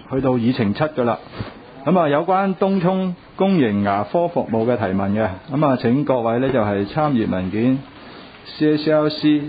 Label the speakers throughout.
Speaker 1: 去到議程7㗎啦。咁啊，有關東涌公營牙科服務嘅提問嘅，咁啊請各位呢就係參閱文件 CSLC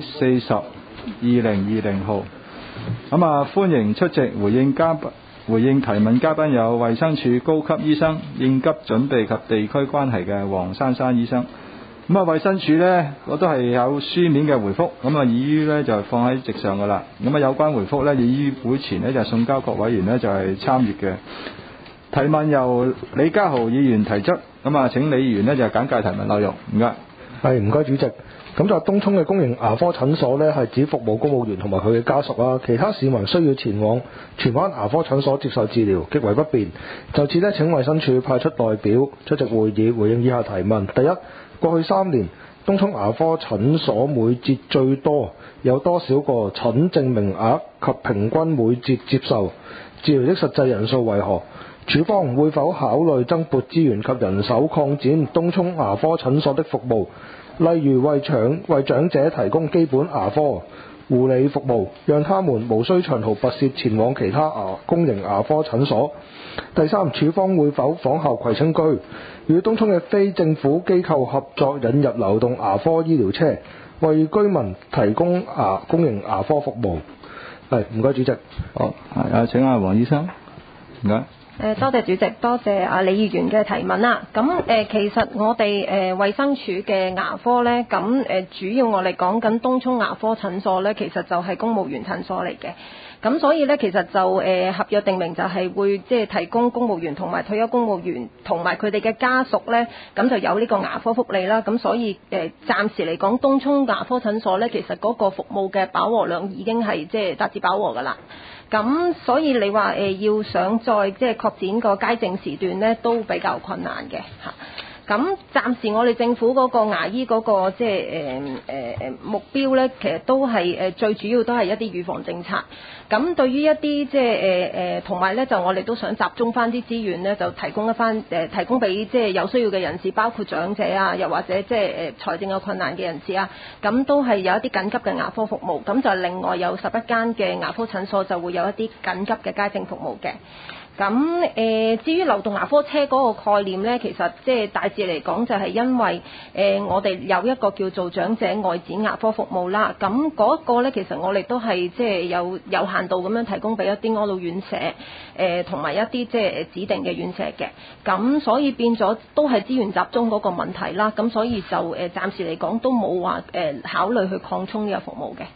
Speaker 1: 40/2020號。咁啊，歡迎出席回應提問嘉賓有衛生署高級醫生應急準備及地區關係嘅黃珊珊醫生。咁啊，衛生署呢，我都係有書面嘅回覆，咁啊已於呢就放喺席上㗎啦。咁啊，有關回覆呢，已於會前呢就送交各委員呢就係參閱嘅。提問由李家豪議員提出，咁啊請李議員呢就簡介提問內容。唔該。
Speaker 2: 係，唔該主席。咁就東涌嘅公營牙科診所呢，係指服務公務員同埋佢嘅家屬啊，其他市民需要前往荃灣牙科診所接受治療，極為不便。就此呢，請衛生署派出代表出席會議，回應以下提問。第一，過去3年，東涌牙科診所每節最多有多少個診症名額及平均每節接受治療的實際人數為何？署方會否考慮增撥資源及人手擴展東涌牙科診所的服務，例如為長者提供基本牙科護理服務，讓他們無需長途跋涉前往其他公營牙科診所。第三，署方會否仿效葵青區，與東涌嘅非政府機構合作引入流動牙科醫療車，為居民提供公營牙科服務？係，唔該主席。
Speaker 1: 好，請黃醫生。唔該。
Speaker 3: 多謝主席，多謝李議員嘅提問啦。咁其實我哋衛生署嘅牙科呢，咁主要我哋講緊東涌牙科診所呢，其實就係公務員診所嚟嘅。咁所以呢，其實就合約定明就係會即係提供公務員同埋退休公務員同埋佢哋嘅家屬呢，咁就有呢個牙科福利啦。咁所以暫時嚟講，東涌牙科診所呢，其實嗰個服務嘅飽和量已經係即係達至飽和㗎啦。咁所以你話要想再即係擴展個街症時段呢，都比較困難嘅嚇。咁暫時我哋政府嗰個牙醫嗰個即係目標呢，其實都係最主要都係一啲預防政策。咁對於一啲即係同埋呢，就我哋都想集中翻啲資源呢，就提供俾即係有需要嘅人士，包括長者啊，又或者即係財政有困難嘅人士啊，咁都係有一啲緊急嘅牙科服務。咁就另外有11間嘅牙科診所就會有一啲緊急嘅街症服務嘅。咁至於流動牙科車嗰個概念呢，其實即係大致嚟講就係因為我哋有一個叫做長者外展牙科服務啦。咁嗰個呢，其實我哋都係即係有限度咁樣提供俾一啲安老院舍同埋一啲即係指定嘅院舍嘅。咁所以變咗都係資源集中嗰個問題啦。咁所以就暫時嚟講都冇話考慮去擴充呢個服務嘅。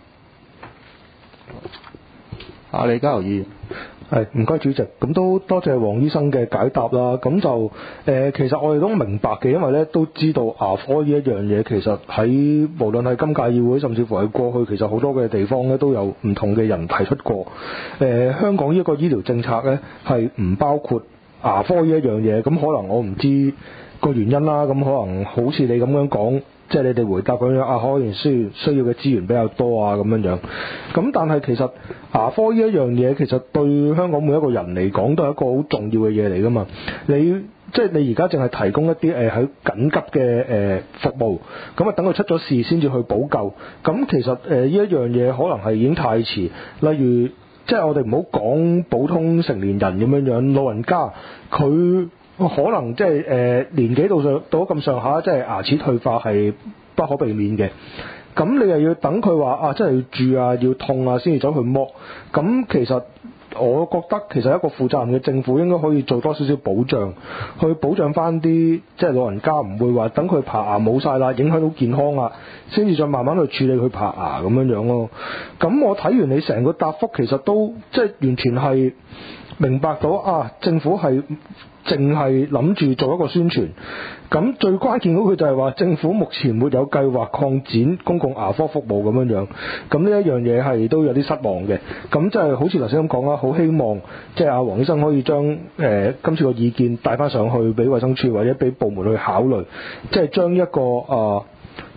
Speaker 1: 李家豪議員。
Speaker 2: 係，唔該主席，咁都多謝黃醫生嘅解答啦。咁就其實我哋都明白嘅，因為咧都知道牙科呢一樣嘢，其實喺無論係今屆議會，甚至乎係過去，其實好多嘅地方咧都有唔同嘅人提出過。香港呢一個醫療政策咧係唔包括牙科呢一樣嘢，咁可能我唔知個原因啦。咁可能好似你咁樣講。即係你哋回答咁樣可能需要嘅資源比較多啊咁樣。咁但係其實牙科呢一樣嘢，其實對香港每一個人嚟講都係一個好重要嘅嘢嚟㗎嘛。你而家淨係提供一啲喺緊急嘅服務，咁啊等佢出咗事先至去補救。咁其實呢一樣嘢可能係已經太遲。例如即係我哋唔好講普通成年人咁樣，老人家佢。可能即係年紀到咁上下，即係牙齒退化係不可避免嘅。咁你又要等佢話真係要蛀啊，要痛啊，先至走去剝。咁其實我覺得其實一個負責任嘅政府應該可以做多少少保障，去保障翻啲即係老人家，唔會話等佢爬牙冇晒啦，影響到健康啊，先至再慢慢去處理佢爬牙咁樣咯。咁我睇完你成個答覆，其實都即係完全係明白到政府係淨係諗住做一個宣傳。咁最關鍵嗰句就係話政府目前沒有計劃擴展公共牙科服務咁樣。咁呢一樣嘢係都有啲失望嘅。咁即係好似頭先咁講啦，好希望即係阿黃醫生可以將今次個意見帶翻上去俾衛生署或者俾部門去考慮，即係將一個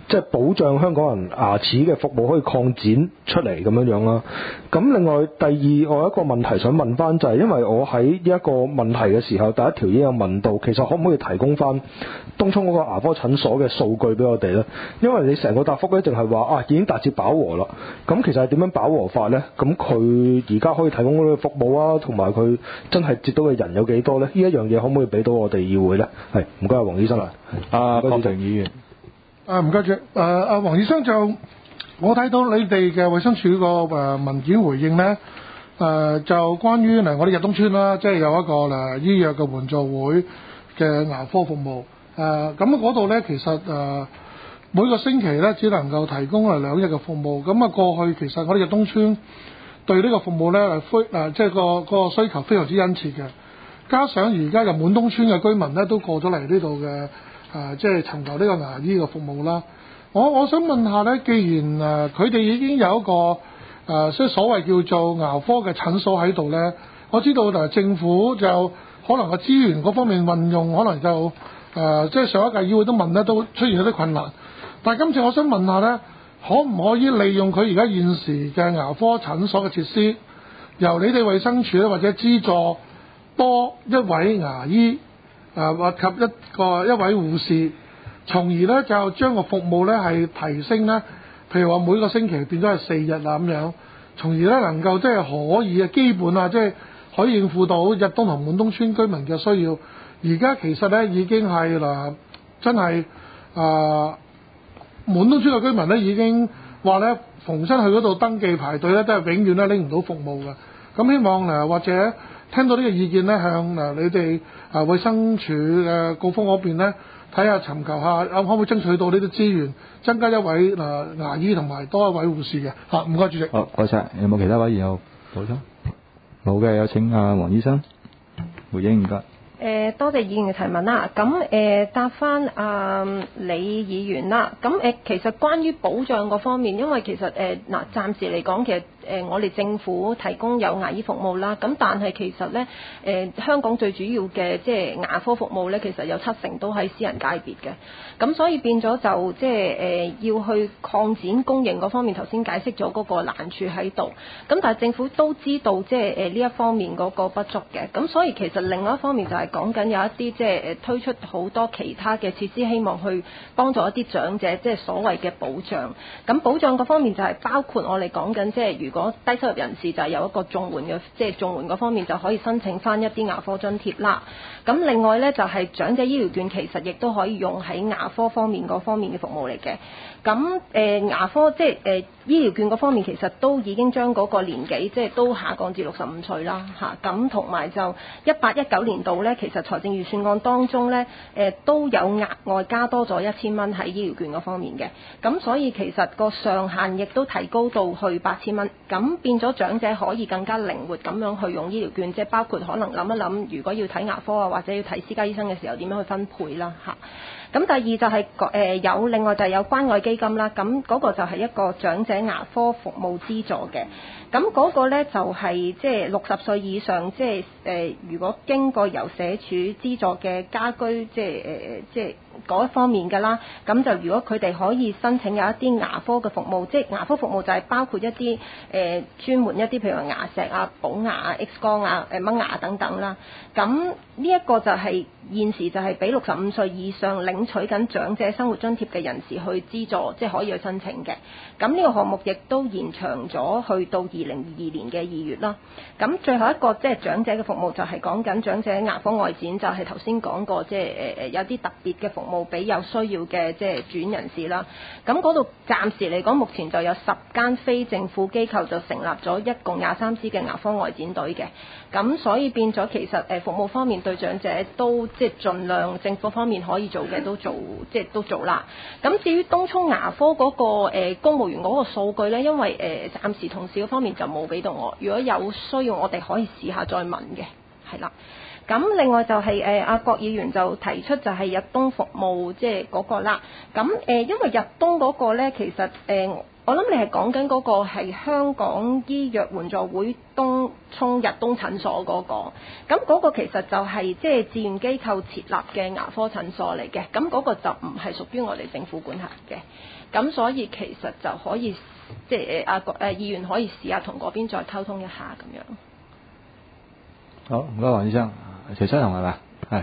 Speaker 2: 即係保障香港人牙齒嘅服務可以擴展出嚟咁樣啦。咁另外第二，我有一個問題想問翻，就係因為我喺呢一個問題嘅時候，第一條已經有問到，其實可唔可以提供翻東涌嗰個牙科診所嘅數據俾我哋呢？因為你成個答覆咧，淨係話已經達至飽和啦。咁其實係點樣飽和法呢？咁佢而家可以提供嗰個服務啊，同埋佢真係接到嘅人有幾多呢？呢一樣嘢可唔可以俾到我哋議會呢？係唔該，黃醫生啊，
Speaker 1: 鄺庭議員。
Speaker 4: 唔該主黃醫生，就我睇到你哋嘅衛生署個文件回應呢，就關於我哋日東村啦，即係有一個醫藥嘅援助會嘅牙科服務。咁嗰度呢，其實每個星期呢，只能夠提供2日嘅服務。咁過去其實我哋日東村對呢個服務呢，即係個需求非常之殷切嘅。加上而家就滿東村嘅居民呢，都過咗嚟呢度嘅。即係尋求呢個牙醫嘅服務啦。我想問下呢，既然佢哋已經有一個即係所謂叫做牙科嘅診所喺度呢，我知道政府就可能個資源嗰方面運用，可能就即係上一屆議會都問呢，都出現咗啲困難。但係今次我想問下呢，可唔可以利用佢而家現時嘅牙科診所嘅設施，由你哋衛生署咧，或者資助多一位牙醫？或及一位護士，從而咧就將個服務咧係提升咧，譬如話每個星期變咗係4日啦咁樣，從而咧能夠即係可以基本即係可以應付到日東同滿東村居民嘅需要。而家其實咧已經係真係滿東村嘅居民咧已經話咧逢親去嗰度登記排隊咧都係永遠咧拎唔到服務嘅。咁希望或者聽到呢個意見咧，向你哋衛生署嘅高峰嗰邊咧，睇下尋求下可唔可以爭取到呢啲資源，增加一位牙醫同埋多一位護士嘅。唔該主席。
Speaker 1: 好，多謝。有冇其他委員有補充？冇嘅，有請黃醫生回應，唔該。
Speaker 3: 多謝議員嘅提問啦。咁答翻李議員啦。咁其實關於保障嗰方面，因為其實暫時嚟講，其實我哋政府提供有牙醫服務啦。咁但係其實咧香港最主要嘅即係牙科服務咧，其實有70%都喺私人界別嘅。咁所以變咗就即係要去擴展供應嗰方面，頭先解釋咗嗰個難處喺度。咁但係政府都知道即係呢一方面嗰個不足嘅。咁所以其實另外一方面就係講緊有一啲即係推出好多其他嘅設施，希望去幫助一啲長者，即係所謂嘅保障。咁保障嗰方面就係包括我哋講緊，即係如果低收入人士就係有一個綜援嘅，即係綜援嗰方面就可以申請翻一啲牙科津貼啦。咁另外呢，就係長者醫療券，其實亦都可以用喺牙科方面嗰方面嘅服務嚟嘅。咁牙科即係醫療券嗰方面，其實都已經將嗰個年紀即係都下降至65歲啦嚇。咁同埋就18-19年度呢，其實財政預算案當中呢，都有額外加多咗1000蚊喺醫療券嗰方面嘅。咁所以其實個上限亦都提高到去8000蚊。咁變咗長者可以更加靈活咁樣去用醫療券，即係包括可能諗一諗，如果要睇牙科啊，或者要睇私家醫生嘅時候點樣去分配啦嚇。咁第二就係有另外就係有關愛基金啦，咁嗰個就係一個長者牙科服務資助嘅。咁嗰個呢，就係即係60歲以上，即係如果經過由社署資助嘅家居，即係嗰一方面㗎啦。咁就如果佢哋可以申請有一啲牙科嘅服務，即係牙科服務就係包括一啲專門一啲譬如話牙石啊、補牙啊、X 光啊、掹牙等等啦。咁呢一個就係現時就係俾65歲以上領取緊長者生活津貼嘅人士去資助，即係可以去申請嘅。咁呢個項目亦都延長咗去到2022年嘅2月啦。咁最後一個即係長者嘅服務就係講緊長者牙科外展，就係頭先講過，即係有啲特別嘅服務俾有需要嘅即係住院人士啦。咁嗰度暫時嚟講，目前就有10間非政府機構就成立咗一共23支嘅牙科外展隊嘅。咁所以變咗其實服務方面對長者都即係盡量政府方面可以做嘅都做，即係都做啦。咁至於東涌牙科嗰個公務員嗰個數據呢，因為暫時同事嗰方面就冇俾到我，如果有需要我哋可以試下再問嘅，係啦。咁另外就係阿郭議員就提出就係日東服務即係嗰個啦。咁因為日東嗰個呢，其實我諗你係講緊嗰個係香港醫藥援助會東涌日東診所嗰個，咁嗰個其實就係即係志願機構設立嘅牙科診所嚟嘅，咁嗰個就唔係屬於我哋政府管轄嘅，咁所以其實就可以即係議員可以試下同嗰邊再溝通一下咁樣。
Speaker 1: 好，唔該黃醫生，徐生係咪？係。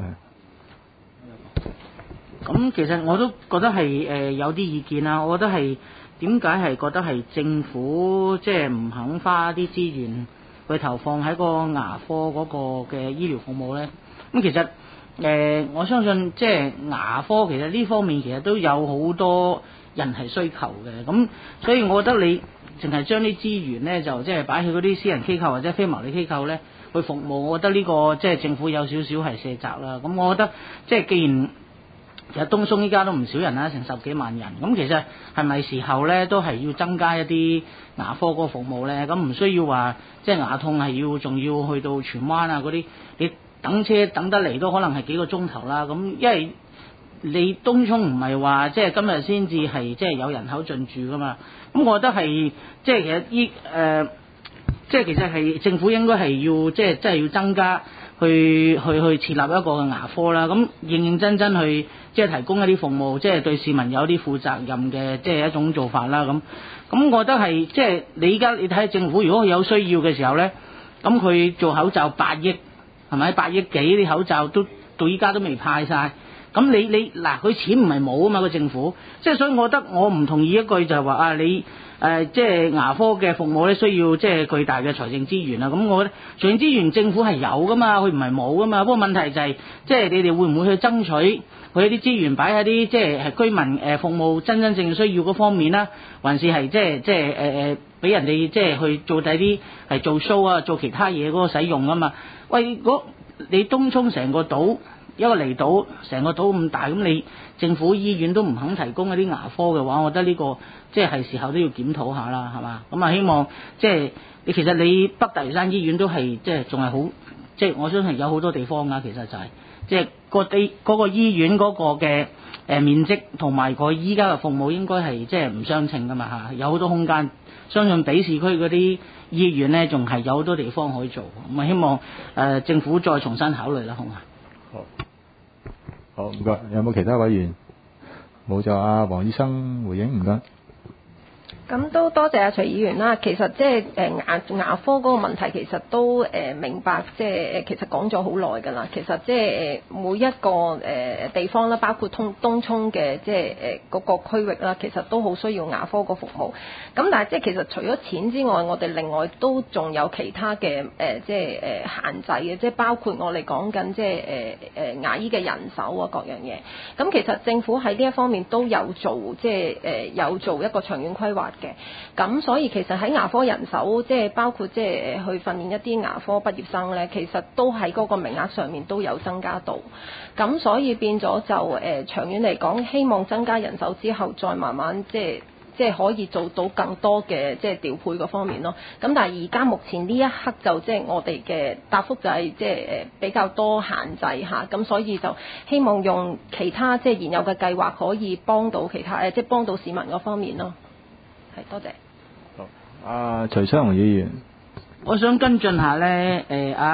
Speaker 5: 咁其實我都覺得係有啲意見啦，我覺得係點解係覺得係政府即係唔肯花啲資源去投放喺個牙科嗰個嘅醫療服務咧？咁其實我相信即係牙科其實呢方面其實都有好多人係需求嘅，咁所以我覺得你淨係將啲資源咧就即係擺去嗰啲私人機構或者非牟利機構咧去服務，我覺得呢個即係政府有少少係卸責啦。咁我覺得即係既然其實東涌依家都唔少人啦，成10幾萬人。咁其實係咪時候咧，都係要增加一啲牙科嗰個服務咧？咁唔需要話即係牙痛係仲要去到荃灣啊嗰啲，你等車等得嚟都可能係幾個鐘頭啦。咁因為你東涌唔係話即係今日先至係即係有人口進駐噶嘛。咁我覺得係即係其實即係其實係政府應該係要即係要增加。去設立一個牙科啦，咁認真去即係提供一啲服務，即係對市民有啲負責任嘅即係一種做法啦。咁我覺得係即係你而家你睇下政府如果有需要嘅時候咧，咁佢做口罩8億係咪8億幾啲口罩都到依家都未派晒，咁你嗱佢錢唔係冇啊嘛個政府，即係所以我覺得我唔同意一句就係話啊你。即係牙科嘅服務咧，需要即係巨大嘅財政資源啦。咁我覺得財政資源政府係有噶嘛，佢唔係冇噶嘛。不過問題就係，即係你哋會唔會去爭取佢啲資源擺喺啲即係居民服務真正需要嗰方面啦，還是係即係俾人哋即係去做第啲係做 show 啊，做其他嘢嗰個使用啊嘛？喂，你東涌成個島一個離島，成個島咁大，咁你政府醫院都唔肯提供一啲牙科嘅話，我覺得呢個即係時候都要檢討下啦，係嘛？咁啊，希望即係其實你北大嶼山醫院都係即係仲係好，即係我相信有好多地方㗎，其實就係即係嗰個醫院嗰個嘅面積同埋佢依家嘅服務應該係即係唔相稱㗎嘛嚇，有好多空間。相信比市區嗰啲醫院咧，仲係有好多地方可以做。咁啊，希望政府再重新考慮啦，好嘛？
Speaker 1: 好，唔該。有冇其他委員？冇就黃醫生回應，唔該。
Speaker 3: 咁都多謝阿徐議員啦。其實即係牙科嗰個問題，其實都明白，即係其實講咗好耐㗎啦。其實即係每一個地方啦，包括東涌嘅即係嗰個區域啦，其實都好需要牙科個服務。咁但係即係其實除咗錢之外，我哋另外都仲有其他嘅即係限制嘅，即係包括我哋講緊即係牙醫嘅人手啊各樣嘢。咁其實政府喺呢一方面都有做，即係有做一個長遠規劃嘅。咁所以其實喺牙科人手，即係包括即係去訓練一啲牙科畢業生咧，其實都喺嗰個名額上面都有增加到。咁所以變咗就長遠嚟講，希望增加人手之後，再慢慢即係可以做到更多嘅即係調配嗰方面咯。咁但係而家目前呢一刻就即係我哋嘅答覆就係即係比較多限制嚇，咁所以就希望用其他即係現有嘅計劃可以幫到其他即係幫到市民嗰方面咯。係，多謝。
Speaker 1: 好，徐昌雄議員，
Speaker 5: 我想跟進下咧，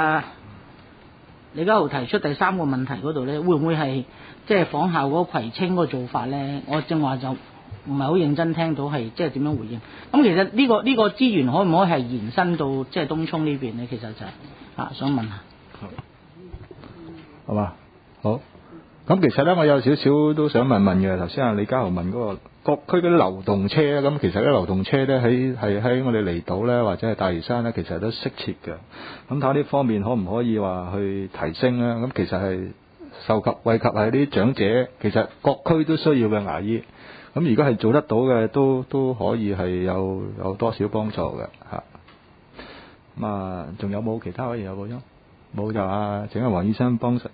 Speaker 5: 李家豪提出第3個問題嗰度咧，會唔會係即係仿效嗰個葵青嗰個做法咧？我正話就唔係好認真聽到係即係點樣回應。咁其實呢個資源可唔可以係延伸到即係東涌呢邊咧？其實就係想問下。
Speaker 1: 好嘛？好。咁其實咧，我有少少都想問嘅。頭先李家豪問嗰個各區嗰啲流動車咧，咁其實啲流動車咧喺我哋離島咧，或者係大嶼山咧，其實都適切嘅。咁睇下呢方面可唔可以話去提升咧？咁其實係惠及係啲長者，其實各區都需要嘅牙醫。咁如果係做得到嘅，都可以係有多少幫助嘅嚇。咁仲有冇其他可以有補充？冇就請阿黃醫生幫實。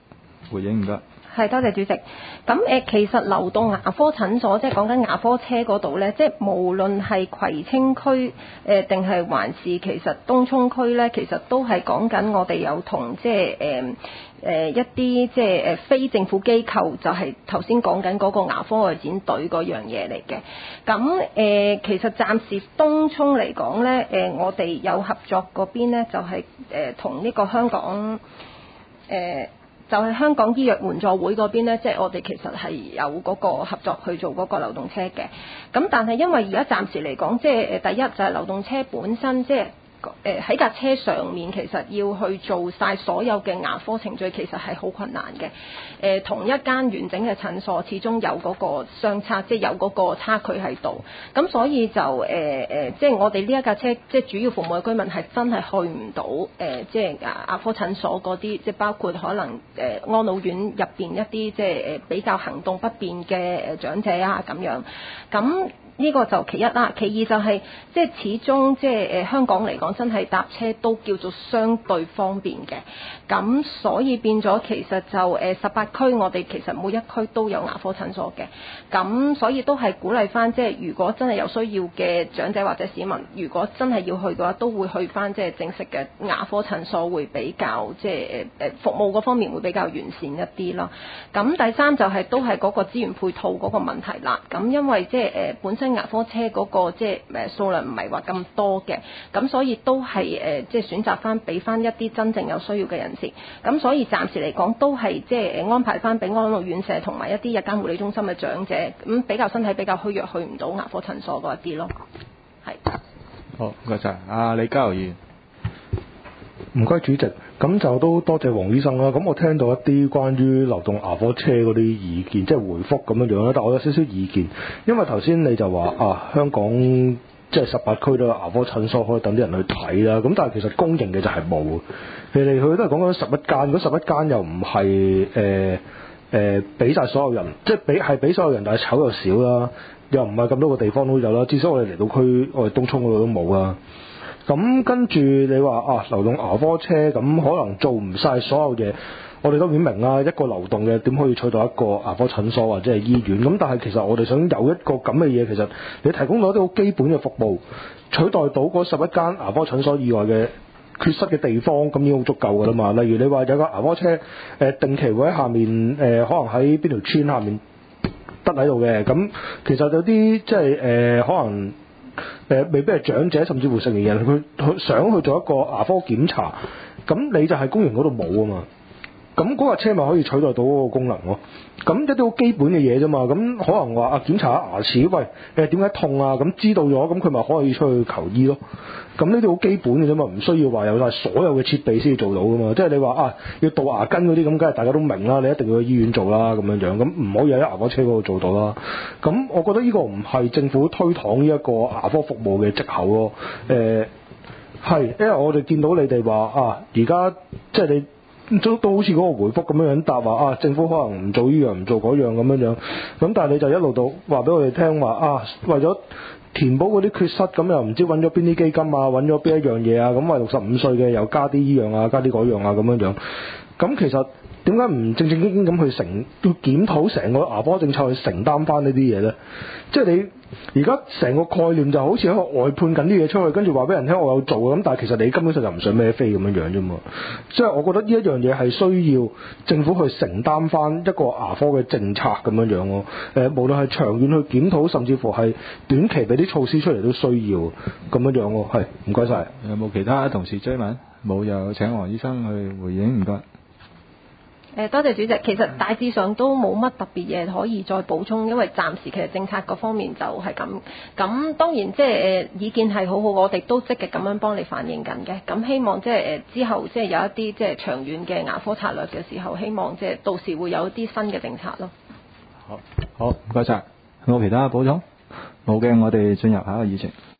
Speaker 1: 回應，唔該。
Speaker 3: 係，多謝主席。咁其實流動牙科診所即係講緊牙科車嗰度呢，即係無論係葵青區定係還是其實東涌區呢，其實都係講緊我哋有同即係一啲即係非政府機構，就係頭先講緊嗰個牙科外展隊嗰樣嘢嚟嘅。咁其實暫時東涌嚟講呢，我哋有合作嗰邊呢，就係同呢個香港就係香港醫藥援助會嗰邊呢，即係我哋其實係有嗰個合作去做嗰個流動車嘅。咁但係因為而家暫時嚟講，即係第一就係流動車本身即係喺架車上面其實要去做晒所有嘅牙科程序，其實係好困難嘅。同一間完整嘅診所，始終有嗰個相差，即係有嗰個差距喺度。咁所以就即係我哋呢一架車，即係主要服務嘅居民係真係去唔到即係牙科診所嗰啲，即係包括可能安老院入邊一啲即係比較行動不便嘅長者啊咁樣。咁呢個就其一啦，其二就係即係始終即係香港嚟講，真係搭車都叫做相對方便嘅。咁所以變咗其實就18區我哋其實每一區都有牙科診所嘅。咁所以都係鼓勵翻，即係如果真係有需要嘅長者或者市民，如果真係要去嘅話，都會去翻即係正式嘅牙科診所，會比較即係服務嗰方面會比較完善一啲咯。咁第三就係都係嗰個資源配套嗰個問題啦。咁因為即係本身牙科車嗰個即係數量唔係話咁多嘅，咁所以都係即係選擇翻俾翻一啲真正有需要嘅人士。咁所以暫時嚟講都係即係安排翻俾安老院舍同埋一啲日間護理中心嘅長者，咁比較身體比較虛弱去唔到牙科診所嗰一啲咯。係。
Speaker 1: 好，唔該晒。阿李嘉豪議員。
Speaker 2: 唔該主席，咁就都多謝黃醫生啦。咁我聽到一啲關於流動牙科車嗰啲意見，即係回覆咁樣樣啦。但我有少少意見，因為頭先你就話香港即係18區都有牙科診所可以等啲人去睇啦。咁但係其實公營嘅就係冇，嚟嚟去去都係講緊11間，嗰11間又唔係俾晒所有人，即係俾所有人，但係籌又少啦，又唔係咁多個地方都有啦。至少我哋嚟到區，我哋東涌嗰度都冇啦。咁跟住你話流動牙科車咁可能做唔晒所有嘢，我哋當然明啦。一個流動嘅點可以取代一個牙科診所或者係醫院？咁但係其實我哋想有一個咁嘅嘢，其實你提供到一啲好基本嘅服務，取代到嗰11間牙科診所以外嘅缺失嘅地方，咁已經好足夠㗎啦嘛。例如你話有個牙科車定期會喺下面可能喺邊條村下面得喺度嘅，咁其實有啲即係可能未必係長者，甚至乎成年人，佢想去做一個牙科檢查，咁你就喺公營嗰度冇啊嘛。咁嗰架車咪可以取代到嗰個功能咯。咁一啲好基本嘅嘢啫嘛。咁可能話檢查下牙齒，喂點解痛啊？咁知道咗，咁佢咪可以出去求醫咯。咁呢啲好基本嘅啫嘛，唔需要話有晒所有嘅設備先至做到噶嘛。即係你話要杜牙根嗰啲咁，梗係大家都明啦。你一定要去醫院做啦咁樣樣，咁唔可以喺牙科車嗰度做到啦。咁我覺得呢個唔係政府推廣呢一個牙科服務嘅藉口咯。係，因為我哋見到你哋話而家即係你。都好似嗰個回覆咁樣答話政府可能唔做呢樣唔做嗰樣咁樣樣，咁但係你就一路到話俾我哋聽話為咗填補嗰啲缺失，咁又唔知揾咗邊啲基金揾咗邊一樣嘢咁為65歲嘅又加啲依樣加啲嗰樣咁樣樣，咁其實點解唔正正經經咁去要檢討成個牙科政策去承擔翻呢啲嘢呢？即係你而家成個概念就好似喺度外判緊啲嘢出去，跟住話俾人聽我有做咁，但係其實你根本上就唔想孭飛咁樣樣啫嘛。即係我覺得呢一樣嘢係需要政府去承擔翻一個牙科嘅政策咁樣樣咯。無論係長遠去檢討，甚至乎係短期俾啲措施出嚟都需要咁樣樣咯。係，唔該晒。
Speaker 1: 有冇其他同事追問？冇，有請黃醫生去回應，唔該。
Speaker 3: 多謝主席。其實大致上都冇乜特別嘢可以再補充，因為暫時其實政策嗰方面就係咁。咁當然即係意見係好好，我哋都積極咁樣幫你反映緊嘅。咁希望即係之後即係有一啲即係長遠嘅牙科策略嘅時候，希望即係到時會有一啲新嘅政策咯。
Speaker 1: 好，唔該晒。有冇其他補充？冇嘅，我哋進入下一個議程。